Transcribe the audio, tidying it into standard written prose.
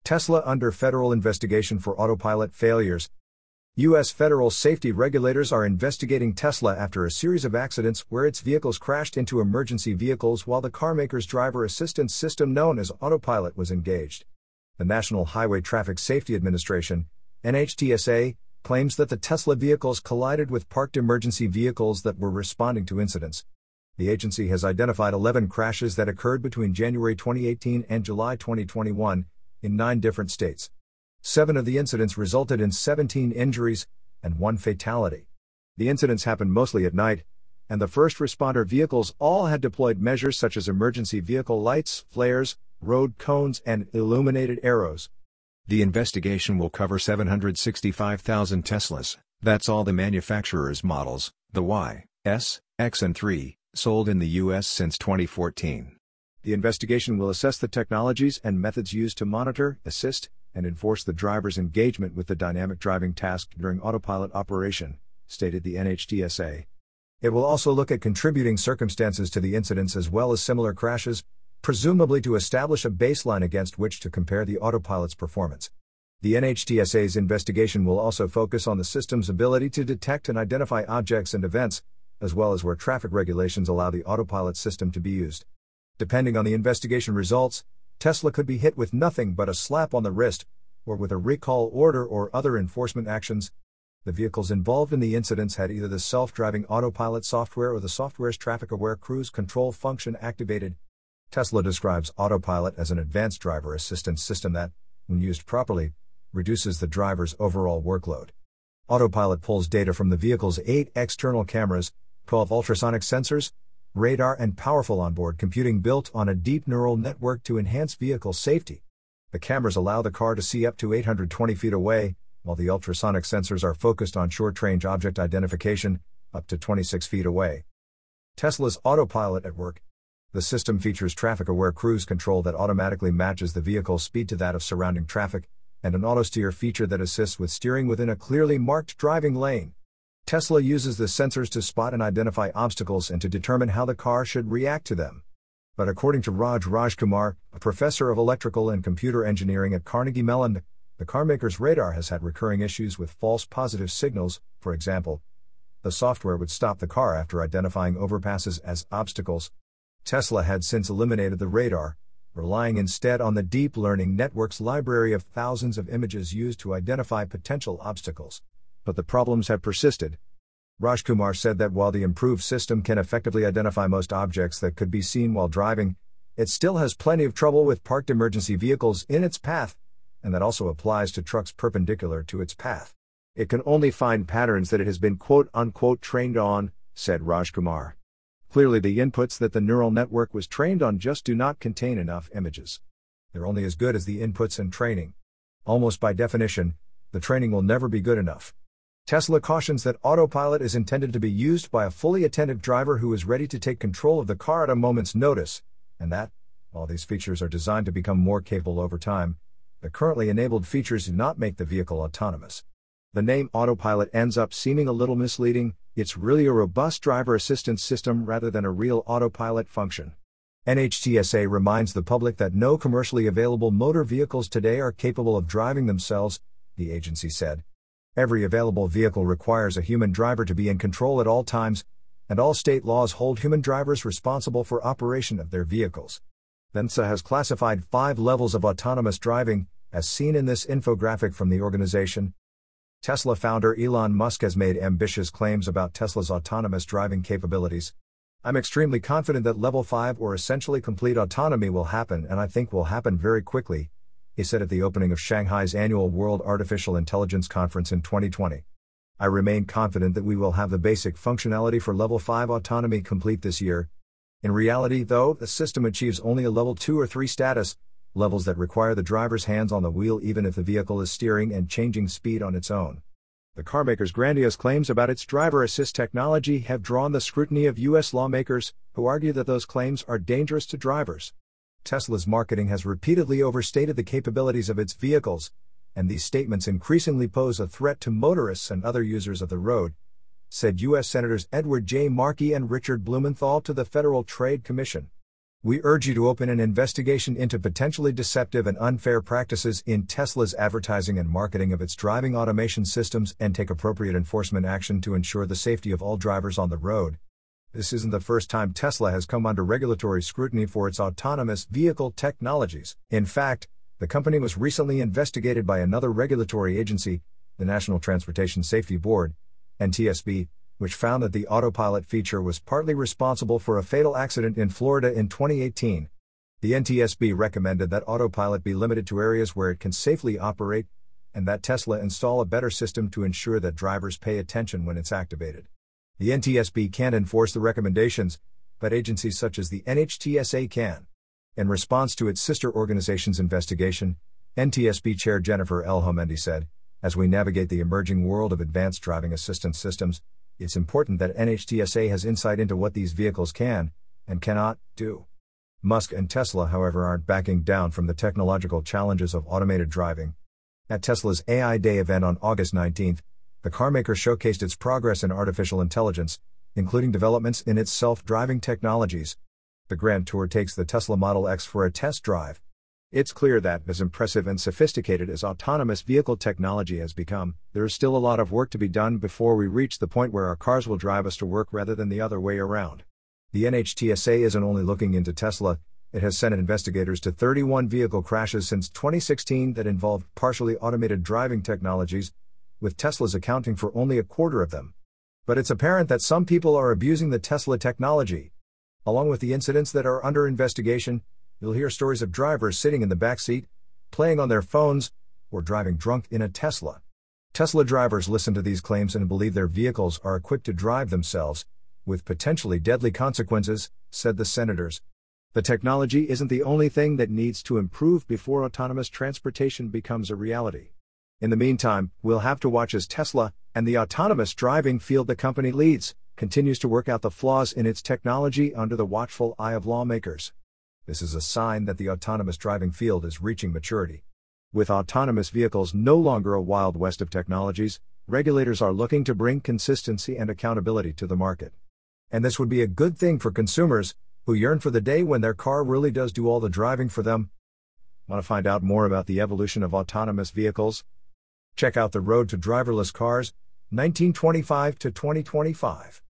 Tesla under federal investigation for autopilot failures. U.S. federal safety regulators are investigating Tesla after a series of accidents where its vehicles crashed into emergency vehicles while the carmaker's driver assistance system known as Autopilot was engaged. The National Highway Traffic Safety Administration, NHTSA, claims that the Tesla vehicles collided with parked emergency vehicles that were responding to incidents. The agency has identified 11 crashes that occurred between January 2018 and July 2021 in 9 different states. 7 of the incidents resulted in 17 injuries and 1 fatality. The incidents happened mostly at night, and the first responder vehicles all had deployed measures such as emergency vehicle lights, flares, road cones, and illuminated arrows. The investigation will cover 765,000 Teslas, that's all the manufacturer's models, the Y, S, X and 3, sold in the U.S. since 2014. The investigation will assess the technologies and methods used to monitor, assist, and enforce the driver's engagement with the dynamic driving task during autopilot operation, stated the NHTSA. It will also look at contributing circumstances to the incidents as well as similar crashes, presumably to establish a baseline against which to compare the autopilot's performance. The NHTSA's investigation will also focus on the system's ability to detect and identify objects and events, as well as where traffic regulations allow the autopilot system to be used. Depending on the investigation results, Tesla could be hit with nothing but a slap on the wrist, or with a recall order or other enforcement actions. The vehicles involved in the incidents had either the self-driving autopilot software or the software's traffic-aware cruise control function activated. Tesla describes Autopilot as an advanced driver assistance system that, when used properly, reduces the driver's overall workload. Autopilot pulls data from the vehicle's 8 external cameras, 12 ultrasonic sensors, radar and powerful onboard computing built on a deep neural network to enhance vehicle safety. The cameras allow the car to see up to 820 feet away, while the ultrasonic sensors are focused on short-range object identification, up to 26 feet away. Tesla's Autopilot at work. The system features traffic-aware cruise control that automatically matches the vehicle's speed to that of surrounding traffic, and an auto-steer feature that assists with steering within a clearly marked driving lane. Tesla uses the sensors to spot and identify obstacles and to determine how the car should react to them. But according to Rajkumar, a professor of electrical and computer engineering at Carnegie Mellon, the carmaker's radar has had recurring issues with false positive signals. For example, the software would stop the car after identifying overpasses as obstacles. Tesla had since eliminated the radar, relying instead on the deep learning network's library of thousands of images used to identify potential obstacles. But the problems have persisted. Rajkumar said that while the improved system can effectively identify most objects that could be seen while driving, it still has plenty of trouble with parked emergency vehicles in its path, and that also applies to trucks perpendicular to its path. It can only find patterns that it has been quote-unquote trained on, said Rajkumar. Clearly the inputs that the neural network was trained on just do not contain enough images. They're only as good as the inputs and training. Almost by definition, the training will never be good enough. Tesla cautions that Autopilot is intended to be used by a fully attentive driver who is ready to take control of the car at a moment's notice, and that, while these features are designed to become more capable over time, the currently enabled features do not make the vehicle autonomous. The name Autopilot ends up seeming a little misleading. It's really a robust driver assistance system rather than a real autopilot function. NHTSA reminds the public that no commercially available motor vehicles today are capable of driving themselves, the agency said. Every available vehicle requires a human driver to be in control at all times, and all state laws hold human drivers responsible for operation of their vehicles. NHTSA has classified 5 levels of autonomous driving, as seen in this infographic from the organization. Tesla founder Elon Musk has made ambitious claims about Tesla's autonomous driving capabilities. I'm extremely confident that Level 5 or essentially complete autonomy will happen, and I think will happen very quickly, he said at the opening of Shanghai's annual World Artificial Intelligence Conference in 2020. I remain confident that we will have the basic functionality for Level 5 autonomy complete this year. In reality, though, the system achieves only a Level 2 or 3 status, levels that require the driver's hands on the wheel even if the vehicle is steering and changing speed on its own. The carmaker's grandiose claims about its driver assist technology have drawn the scrutiny of U.S. lawmakers, who argue that those claims are dangerous to drivers. Tesla's marketing has repeatedly overstated the capabilities of its vehicles, and these statements increasingly pose a threat to motorists and other users of the road, said U.S. Senators Edward J. Markey and Richard Blumenthal to the Federal Trade Commission. We urge you to open an investigation into potentially deceptive and unfair practices in Tesla's advertising and marketing of its driving automation systems and take appropriate enforcement action to ensure the safety of all drivers on the road. This isn't the first time Tesla has come under regulatory scrutiny for its autonomous vehicle technologies. In fact, the company was recently investigated by another regulatory agency, the National Transportation Safety Board, NTSB, which found that the autopilot feature was partly responsible for a fatal accident in Florida in 2018. The NTSB recommended that autopilot be limited to areas where it can safely operate, and that Tesla install a better system to ensure that drivers pay attention when it's activated. The NTSB can't enforce the recommendations, but agencies such as the NHTSA can. In response to its sister organization's investigation, NTSB Chair Jennifer L. Homendy said, "As we navigate the emerging world of advanced driving assistance systems, it's important that NHTSA has insight into what these vehicles can and cannot do." Musk and Tesla, however, aren't backing down from the technological challenges of automated driving. At Tesla's AI Day event on August 19, the carmaker showcased its progress in artificial intelligence, including developments in its self-driving technologies. The Grand Tour takes the Tesla Model X for a test drive. It's clear that, as impressive and sophisticated as autonomous vehicle technology has become, there is still a lot of work to be done before we reach the point where our cars will drive us to work rather than the other way around. The NHTSA isn't only looking into Tesla, it has sent investigators to 31 vehicle crashes since 2016 that involved partially automated driving technologies, with Tesla's accounting for only a quarter of them. But it's apparent that some people are abusing the Tesla technology. Along with the incidents that are under investigation, you'll hear stories of drivers sitting in the back seat, playing on their phones, or driving drunk in a Tesla. Tesla drivers listen to these claims and believe their vehicles are equipped to drive themselves, with potentially deadly consequences, said the senators. The technology isn't the only thing that needs to improve before autonomous transportation becomes a reality. In the meantime, we'll have to watch as Tesla, and the autonomous driving field the company leads, continues to work out the flaws in its technology under the watchful eye of lawmakers. This is a sign that the autonomous driving field is reaching maturity. With autonomous vehicles no longer a wild west of technologies, regulators are looking to bring consistency and accountability to the market. And this would be a good thing for consumers, who yearn for the day when their car really does do all the driving for them. Want to find out more about the evolution of autonomous vehicles? Check out The Road to Driverless Cars, 1925 to 2025.